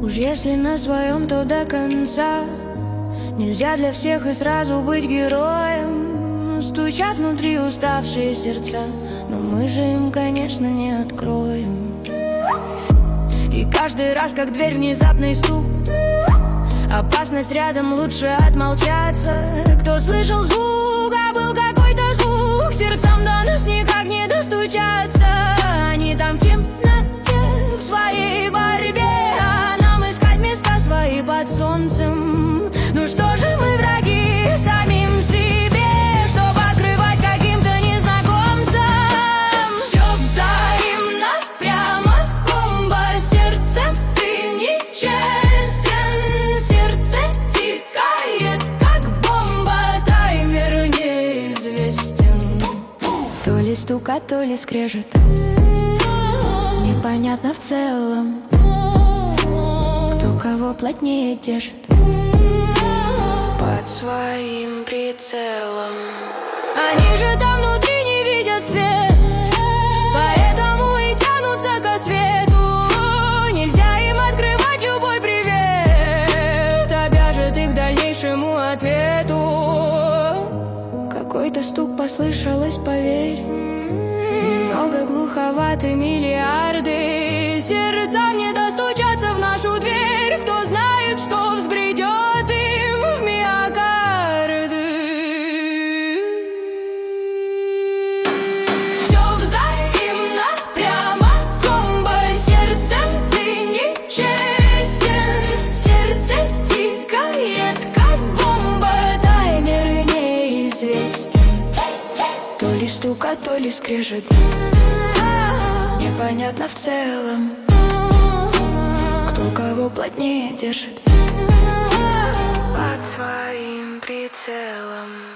Уж если на своем, то до конца. Нельзя для всех и сразу быть героем. Стучат внутри уставшие сердца, но мы же им, конечно, не откроем. И каждый раз, как дверь, внезапный стук. Опасность рядом, лучше отмолчаться. Кто слышал звук, а был какой-то звук. Сердцам до нас никак не достучаться. Они там в темноте, в своей борьбе, а нам искать места свои под солнцем. Ну что же мы враги самим себе, чтоб открывать каким-то незнакомцам? Все взаимно, прямо бомба сердцем. Ты нечестен, сердце тикает, как бомба, таймер неизвестен. То ли стука, то ли скрежет, непонятно в целом, кто кого плотнее держит под своим прицелом. Они же там внутри не видят свет, поэтому и тянутся ко свету. Нельзя им открывать любой привет, обяжет их к дальнейшему ответу. Какой-то стук послышалось, поверь. Немного глуховаты миллиарды. Сердцам не достучаться в нашу дверь. Кто знает, что взбредет им в миокарды. Все взаимно, прямо комбо сердцем. Ты нечестен, сердце тикает, как бомба, таймер неизвестен. То ли стука, то ли скрежет, непонятно в целом, кто кого плотнее держит под своим прицелом.